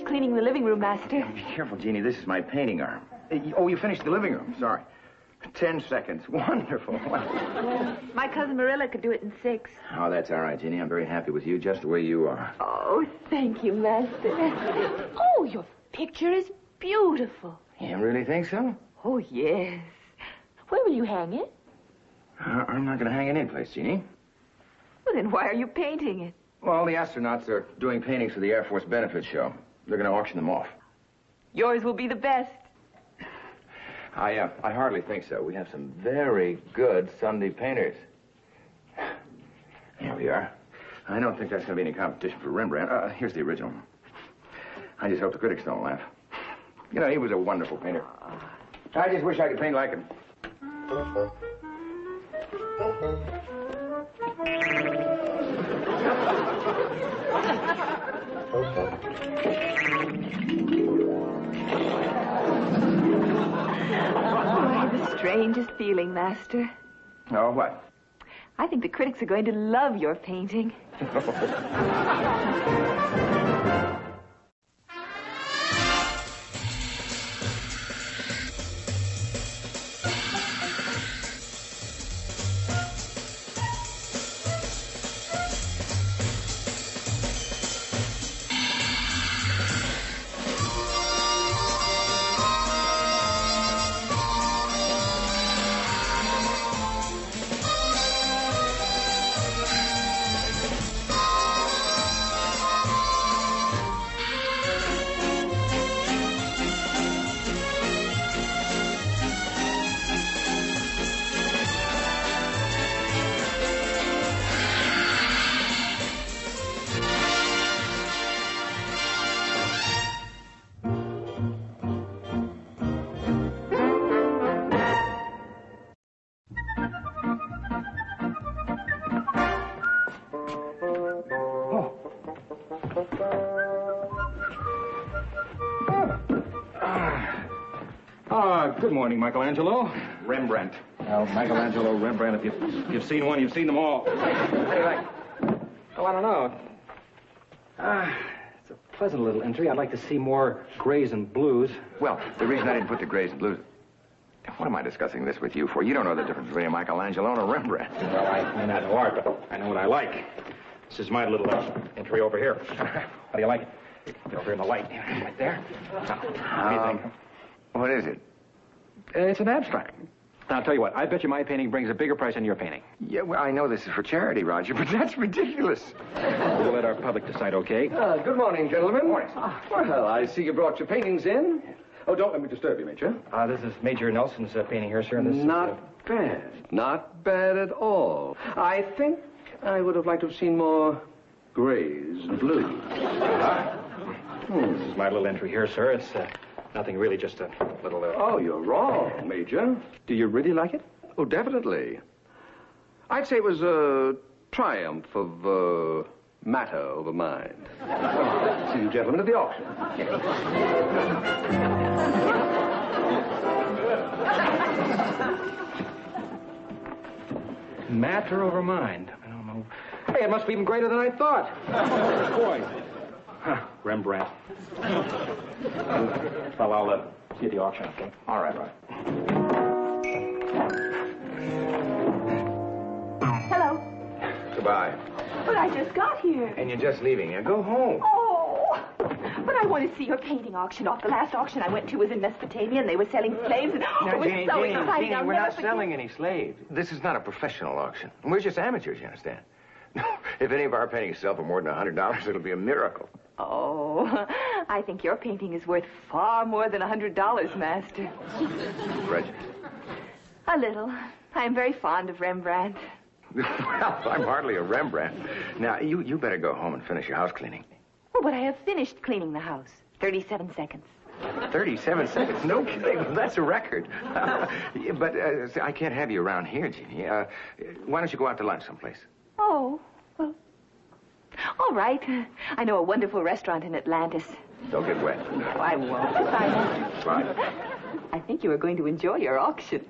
cleaning the living room, Master. Be careful, Jeannie. This is my painting arm. Oh, you finished the living room. Sorry. 10 seconds. Wonderful. My cousin Marilla could do it in 6. Oh, that's all right, Jeannie. I'm very happy with you just the way you are. Oh, thank you, Master. Oh, your picture is beautiful. You really think so? Oh, yes. Where will you hang it? I'm not going to hang it any place, Jeannie. Well, then why are you painting it? Well, the astronauts are doing paintings for the Air Force benefit show. They're going to auction them off. Yours will be the best. I hardly think so. We have some very good Sunday painters. Here we are. I don't think that's going to be any competition for Rembrandt. Here's the original. I just hope the critics don't laugh. You know, he was a wonderful painter. I just wish I could paint like him. Strangest feeling, Master. Oh, what? I think the critics are going to love your painting. Good morning, Michelangelo. Rembrandt. Well, Michelangelo, Rembrandt, if you've seen one, you've seen them all. How do you like? Oh, I don't know. It's a pleasant little entry. I'd like to see more grays and blues. Well, the reason I didn't put the grays and blues... What am I discussing this with you for? You don't know the difference between a Michelangelo and a Rembrandt. Well, I may not know art, but I know what I like. This is my little entry over here. How do you like it? Over in the light. Right there. What do you think? What is it? It's an abstract. Now, I'll tell you what. I bet you my painting brings a bigger price than your painting. Yeah, well, I know this is for charity, Roger, but that's ridiculous. We'll let our public decide, okay? Good morning, gentlemen. Morning. Well, I see you brought your paintings in. Oh, don't let me disturb you, Major. This is Major Nelson's painting here, sir. And this Not bad. Not bad at all. I think I would have liked to have seen more grays and blues. This is my little entry here, sir. It's nothing really, just a little... Oh, you're wrong, Major. Do you really like it? Oh, definitely. I'd say it was a triumph of matter over mind. See you gentlemen at the auction. Matter over mind. I don't know. Hey, it must be even greater than I thought. Boy. Huh, Rembrandt. Well, I'll see you at the auction, okay? All right, right. Hello. Goodbye. But I just got here. And you're just leaving. Now, go home. Oh, but I want to see your painting auction off. The last auction I went to was in Mesopotamia, and they were selling slaves. And Now, it was Jeannie, so Jeannie, exciting. Jeannie, I'll we're never not forget. selling any slaves. This is not a professional auction. We're just amateurs, you understand? If any of our paintings sell for more than $100, it'll be a miracle. Oh, I think your painting is worth far more than $100, Master. Prejudice. A little. I am very fond of Rembrandt. Well, I'm hardly a Rembrandt. Now, you better go home and finish your house cleaning. Oh, but I have finished cleaning the house. 37 seconds. 37 seconds? No kidding. That's a record. But I can't have you around here, Jeannie. Why don't you go out to lunch someplace? Oh, well, all right. I know a wonderful restaurant in Atlantis. Don't get wet. No, I won't. Bye. Bye. I think you are going to enjoy your auction.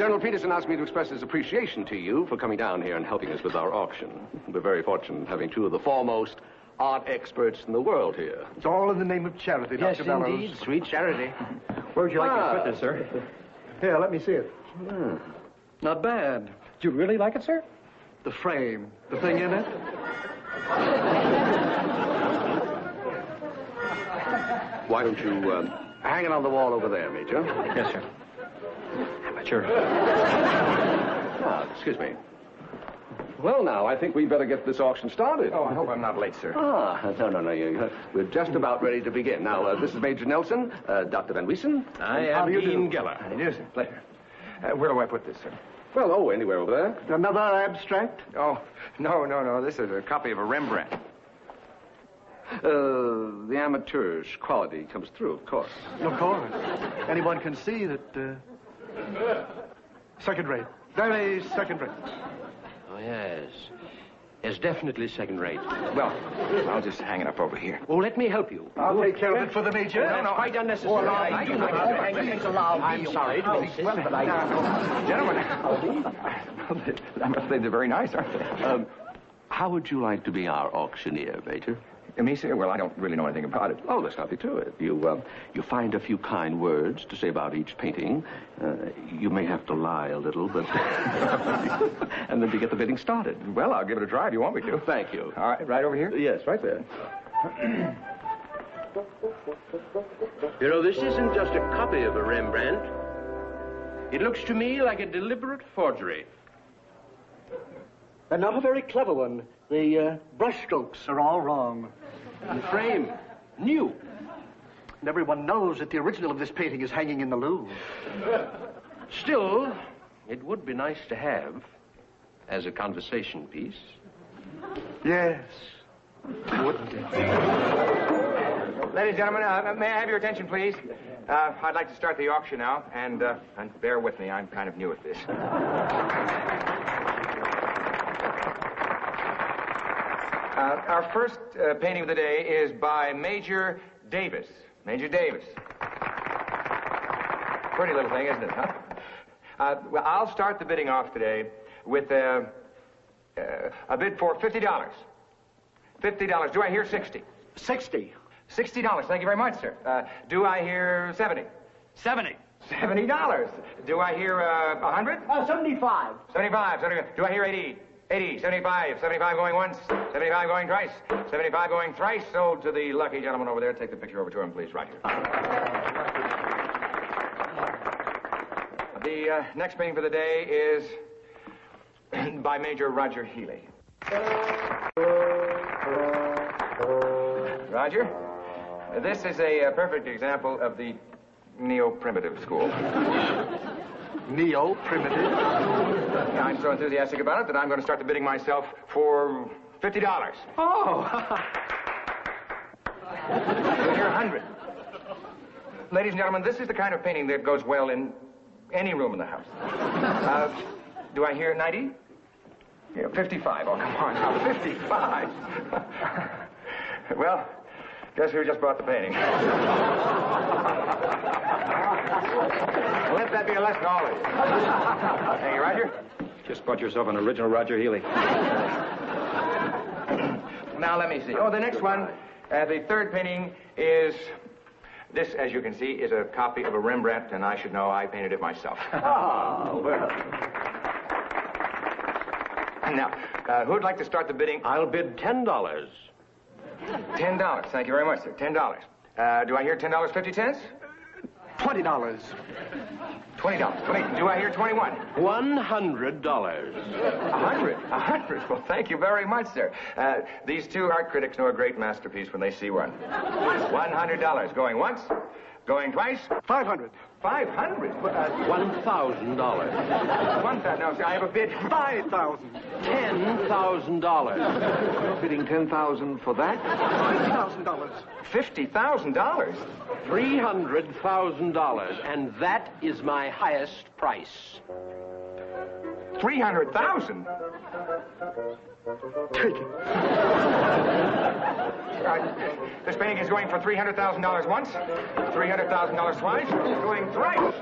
General Peterson asked me to express his appreciation to you for coming down here and helping us with our auction. We're very fortunate having two of the foremost art experts in the world here. It's all in the name of charity, Yes, Dr. Bellows. indeed. Sweet charity. Where would you like me to put this, sir? Here, let me see it. Not bad. Do you really like it, sir? The frame, the thing in it. Why don't you hang it on the wall over there, Major? Yes, sir. Sure. Ah, excuse me. Well, now, I think we'd better get this auction started. Oh, I hope I'm not late, sir. Ah, no. We're just about ready to begin. Now, this is Major Nelson, Dr. Van Wiesen. I How am do you do? Dean Geller. How do you do, sir? Pleasure. Where do I put this, sir? Well, anywhere over there. Another abstract? Oh, no. This is a copy of a Rembrandt. The amateur's quality comes through, of course. Of course. Anyone can see that, second rate. Very second rate. Oh, yes. Yes, definitely second rate. Well, I'll just hang it up over here. Oh, let me help you. I'll take care of it for the Major. That's quite unnecessary. I'm sorry to insist, but I... Gentlemen, I must say they're very nice, aren't they? How would you like to be our auctioneer, Major? Me, sir? Well, I don't really know anything about it. Oh, there's nothing to it. You find a few kind words to say about each painting. You may have to lie a little, but... and then to get the bidding started. Well, I'll give it a try if you want me to. Thank you. All right, right over here? Yes, right there. You know, this isn't just a copy of a Rembrandt. It looks to me like a deliberate forgery. And not a very clever one. The brushstrokes are all wrong. The frame, new. And everyone knows that the original of this painting is hanging in the Louvre. Still, it would be nice to have as a conversation piece. Yes. Wouldn't it? Ladies and gentlemen, may I have your attention, please? I'd like to start the auction now, and bear with me. I'm kind of new at this. Our first painting of the day is by Major Davis. Major Davis. Pretty little thing, isn't it, huh? Well, I'll start the bidding off today with a bid for $50. $50. Do I hear 60? 60. $60. Thank you very much, sir. Do I hear 70? 70. $70. Do I hear 100? 75. 75. Do I hear 80? 80, 75, 75 going once, 75 going twice, 75 going thrice. So to the lucky gentleman over there, take the picture over to him, please, Roger. The next painting for the day is by Major Roger Healy. Roger, this is a perfect example of the neo-primitive school. Neo-primitive? I'm so enthusiastic about it that I'm going to start the bidding myself for $50. Oh! You're 100. Ladies and gentlemen, this is the kind of painting that goes well in any room in the house. Do I hear 90? Yeah, 55. Oh, come on now, 55. Well, guess who just bought the painting? Let that be a lesson to all of you. Hey, Roger? Just bought yourself an original Roger Healy. Now, let me see. Oh, the next one, the third painting is... This, as you can see, is a copy of a Rembrandt, and I should know I painted it myself. Oh, well. Now, who'd like to start the bidding? I'll bid $10. $10. Thank you very much, sir. $10. Do I hear $10.50? $20. $20. Do I hear 21? $100. 100. 100. Well, thank you very much, sir. These two art critics know a great masterpiece when they see one. $100. Going once, going twice. 500. 500. $1,000. 1,000. No, sir, I have a bid. 5,000. $10,000. Bidding $10,000 for that? $50,000. $50,000. $300,000, and that is my highest price. 300,000. Take it. This painting is going for $300,000 once, $300,000 twice, going thrice.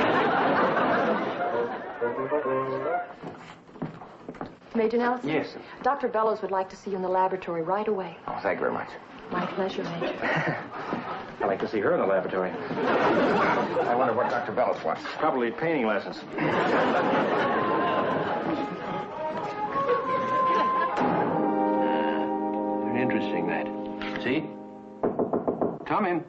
Major Nelson? Yes, sir. Dr. Bellows would like to see you in the laboratory right away. Oh, thank you very much. My pleasure, Major. I'd like to see her in the laboratory. I wonder what Dr. Bellows wants. Probably painting lessons. Very interesting, that. See? Come in.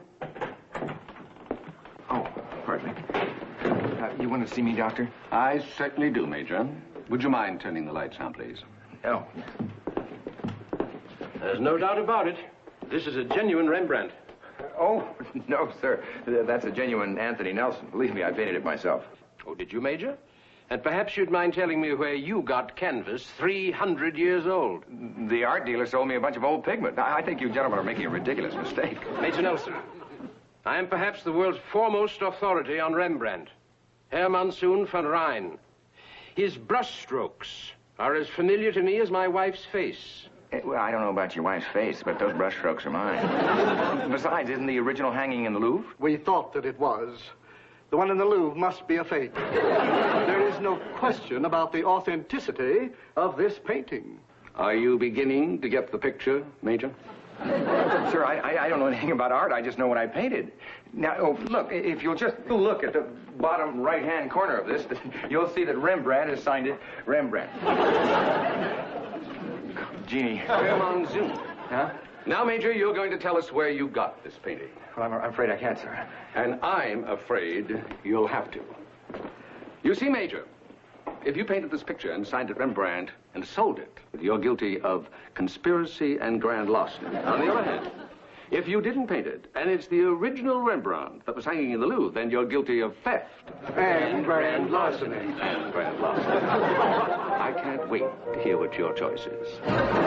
Oh, pardon me. You want to see me, Doctor? I certainly do, Major. Would you mind turning the lights on, please? Oh. There's no doubt about it. This is a genuine Rembrandt. Oh, no, sir. That's a genuine Anthony Nelson. Believe me, I painted it myself. Oh, did you, Major? And perhaps you'd mind telling me where you got canvas 300 years old. The art dealer sold me a bunch of old pigment. I think you gentlemen are making a ridiculous mistake. Major Nelson, I am perhaps the world's foremost authority on Rembrandt. Herr Monsoon van Rijn. His brushstrokes are as familiar to me as my wife's face. Well, I don't know about your wife's face, but those brushstrokes are mine. Besides, isn't the original hanging in the Louvre? We thought that it was. The one in the Louvre must be a fake. There is no question about the authenticity of this painting. Are you beginning to get the picture, Major? Sir, I don't know anything about art. I just know what I painted. Now, oh, look, if you'll just look at the bottom right-hand corner of this, you'll see that Rembrandt has signed it Rembrandt. Jeannie. Herr Monsoon. Huh? Now, Major, you're going to tell us where you got this painting. Well, I'm afraid I can't, sir. And I'm afraid you'll have to. You see, Major, if you painted this picture and signed it Rembrandt and sold it, you're guilty of conspiracy and grand larceny. On the other hand, if you didn't paint it and it's the original Rembrandt that was hanging in the Louvre, then you're guilty of theft. And grand larceny. And grand larceny. I can't wait to hear what your choice is.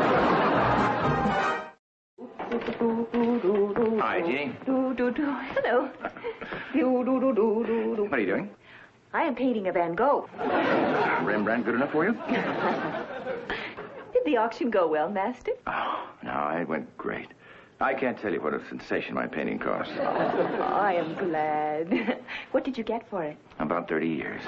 Hi, Jeannie. Hello. What are you doing? I am painting a Van Gogh. Rembrandt good enough for you? Did the auction go well, Master? Oh, no, it went great. I can't tell you what a sensation my painting cost. I am glad. What did you get for it? About 30 years.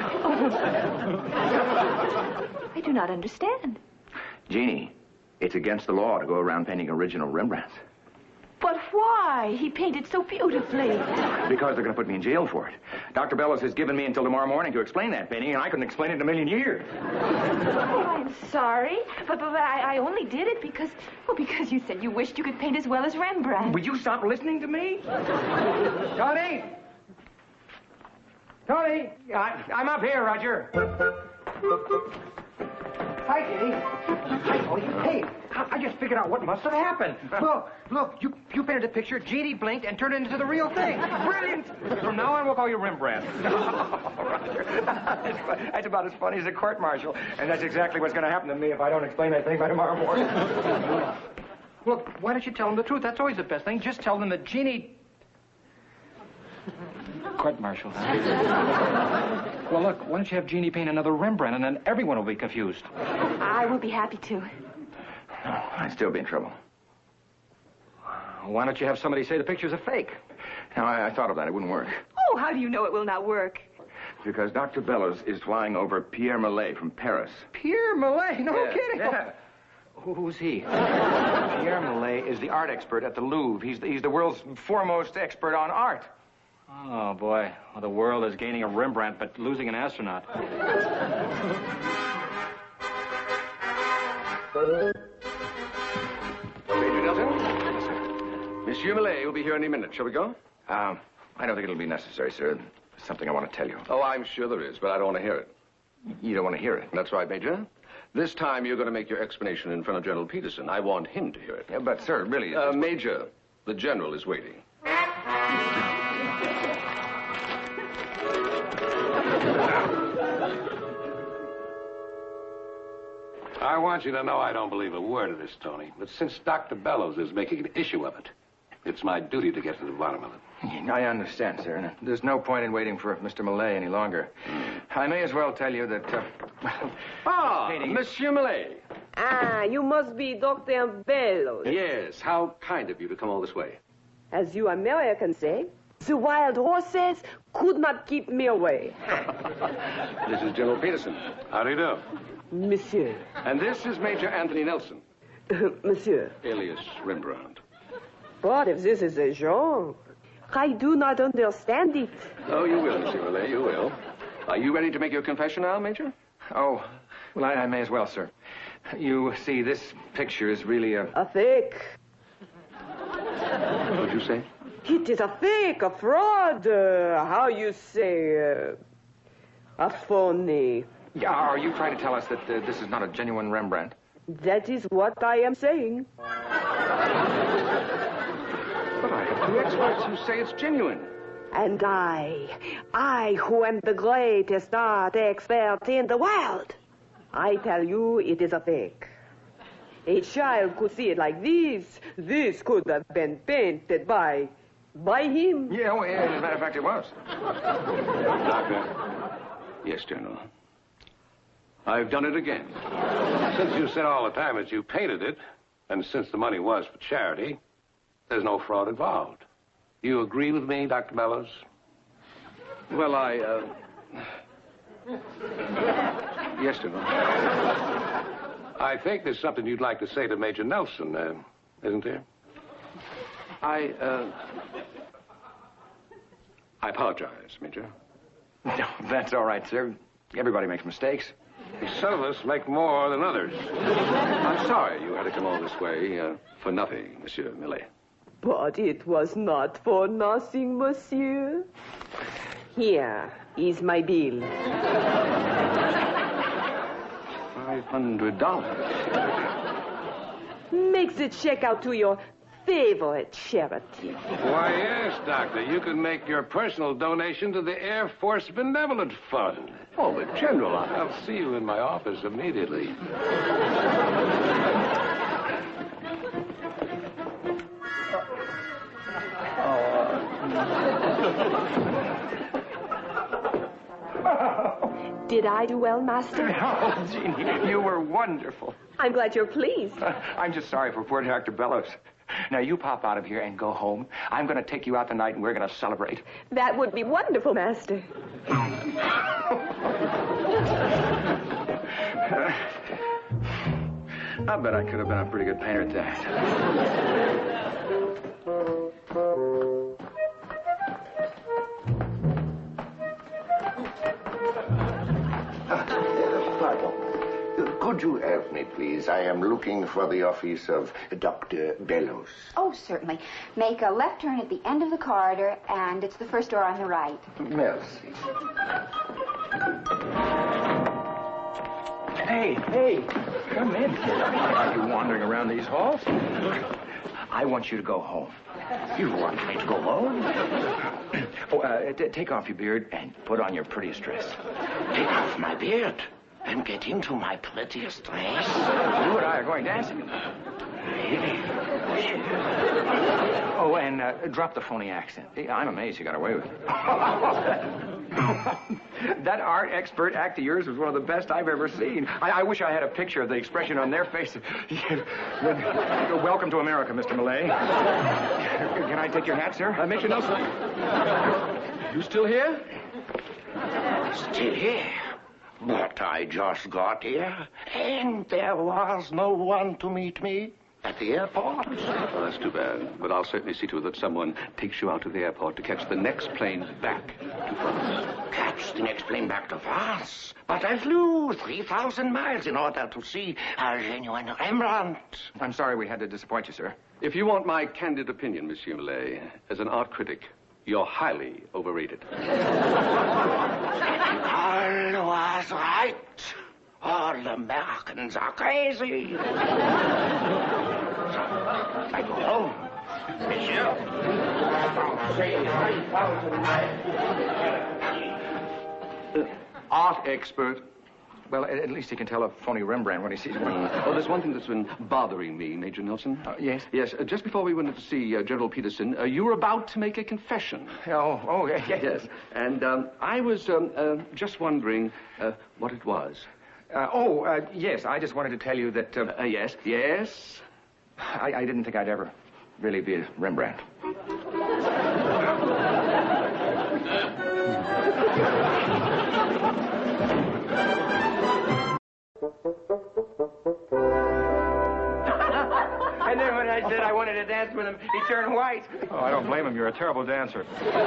I do not understand. Jeannie, it's against the law to go around painting original Rembrandts. But why? He painted so beautifully. Because they're going to put me in jail for it. Dr. Bellows has given me until tomorrow morning to explain that painting, and I couldn't explain it in a million years. Oh, I'm sorry, but I only did it because you said you wished you could paint as well as Rembrandt. Would you stop listening to me? Tony! Tony! I'm up here, Roger. Hi, Kitty. Hi, Tony. Hey, I just figured out what must have happened. Look, you painted a picture, Jeannie blinked, and turned it into the real thing. Brilliant! From now on, we'll call you Rembrandt. Oh, Roger. That's about as funny as a court-martial. And that's exactly what's going to happen to me if I don't explain that thing by tomorrow morning. Look, why don't you tell them the truth? That's always the best thing. Just tell them that Jeannie... Court-martial. Well, look, why don't you have Jeannie paint another Rembrandt, and then everyone will be confused. I will be happy to. No, I'd still be in trouble. Why don't you have somebody say the picture's a fake? Now, I thought of that. It wouldn't work. Oh, how do you know it will not work? Because Dr. Bellows is flying over Pierre Millet from Paris. Pierre Millet? No Yeah, kidding. yeah. Who's he? Pierre Millet is the art expert at the Louvre. He's the world's foremost expert on art. Oh, boy. Well, the world is gaining a Rembrandt, but losing an astronaut. Major Nelson? Monsieur Millet will be here any minute. Shall we go? I don't think it'll be necessary, sir. There's something I want to tell you. Oh, I'm sure there is, but I don't want to hear it. You don't want to hear it? That's right, Major. This time you're going to make your explanation in front of General Peterson. I want him to hear it. Yeah, but, sir, really... Major, the General is waiting. I want you to know I don't believe a word of this, Tony. But since Dr. Bellows is making an issue of it, it's my duty to get to the bottom of it. I understand, sir. And there's no point in waiting for Mr. Millet any longer. I may as well tell you that... Ah, painting... Monsieur Millet. Ah, you must be Dr. Bellows. Yes, how kind of you to come all this way. As you Americans say, the wild horses could not keep me away. This is General Peterson. How do you do? Monsieur. And this is Major Anthony Nelson, Monsieur. alias Rembrandt. But if this is a genre, I do not understand it. Oh, you will, Monsieur Millet, you will. Are you ready to make your confession now, Major? Oh, well, I may as well, sir. You see, this picture is really a... A fake. What'd you say? It is a fake, a fraud. How you say? A phony. Yeah, are you trying to tell us that this is not a genuine Rembrandt? That is what I am saying. But I have two experts who say it's genuine. And I who am the greatest art expert in the world, I tell you it is a fake. A child could see it like this. This could have been painted by him. Yeah, well, yeah, as a matter of fact, it was. Doctor? Yes, General. I've done it again. Since you said all the time that you painted it, and since the money was for charity, there's no fraud involved. You agree with me, Dr. Bellows? Well, Yes, General. I think there's something you'd like to say to Major Nelson, isn't there? I apologize, Major. No, that's all right, sir. Everybody makes mistakes. Some of us make more than others. I'm sorry you had to come all this way for nothing, Monsieur Millet. But it was not for nothing, monsieur. Here is my bill. $500. Make the check out to your favorite charity. Why, yes, Doctor. You can make your personal donation to the Air Force Benevolent Fund. Oh, but General, I'll see you in my office immediately. Did I do well, Master? Oh, Jeannie, you were wonderful. I'm glad you're pleased. I'm just sorry for poor Dr. Bellows. Now, you pop out of here and go home. I'm going to take you out tonight, and we're going to celebrate. That would be wonderful, Master. I bet I could have been a pretty good painter at that. Pardon. Could you help me, please? I am looking for the office of Dr. Bellows. Oh, certainly. Make a left turn at the end of the corridor, and it's the first door on the right. Merci. Hey, come in. Are you wandering around these halls? I want you to go home. You want me to go home? Take off your beard and put on your prettiest dress. Take off my beard and get into my prettiest dress. You and I are going dancing. Oh, and drop the phony accent. I'm amazed you got away with it. That art expert act of yours was one of the best I've ever seen. I wish I had a picture of the expression on their faces. Welcome to America, Mr. Millet. Can I take your hat, sir? Major Nelson. You still here? Still here? But I just got here, and there was no one to meet me at the airport. Well, that's too bad. But I'll certainly see to it that someone takes you out to the airport to catch the next plane back to France. Catch the next plane back to France? But I flew 3,000 miles in order to see a genuine Rembrandt. I'm sorry we had to disappoint you, sir. If you want my candid opinion, Monsieur Millet, as an art critic, you're highly overrated. All was right. All Americans are crazy. So, I go home. Monsieur. Say 3,000 miles. Art expert. Well, at least he can tell a phony Rembrandt when he sees one. Oh, there's one thing that's been bothering me, Major Nelson. Yes? Yes, just before we went to see General Peterson, you were about to make a confession. Oh, yes. Yes, and I was just wondering what it was. Yes, I just wanted to tell you that... Yes, yes? I didn't think I'd ever really be a Rembrandt. And then when I said I wanted to dance with him, he turned white. Oh, I don't blame him. You're a terrible dancer.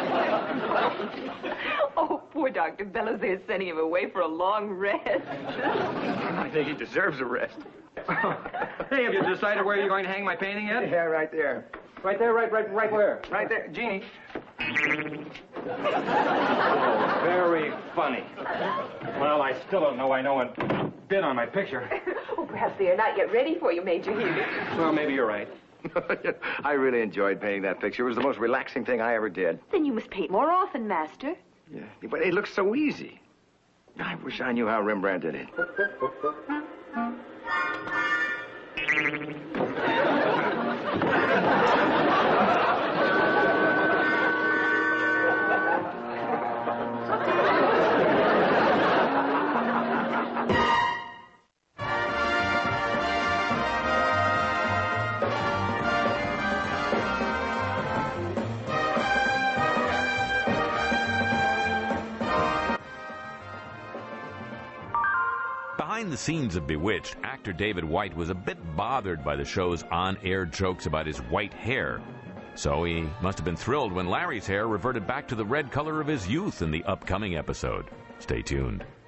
Oh, poor Dr. Bellows. They're sending him away for a long rest. I think he deserves a rest. Hey, have you decided where you're going to hang my painting yet? Yeah, right there. Right there, right where? Right there. Jeannie. Oh, very funny. Well, I still don't know I know a bit on my picture. Oh, perhaps they are not yet ready for you, Major Healy. Well, maybe you're right. I really enjoyed painting that picture. It was the most relaxing thing I ever did. Then you must paint more often, Master. Yeah, but it looks so easy. I wish I knew how Rembrandt did it. Behind the scenes of Bewitched, actor David White was a bit bothered by the show's on-air jokes about his white hair. So he must have been thrilled when Larry's hair reverted back to the red color of his youth in the upcoming episode. Stay tuned.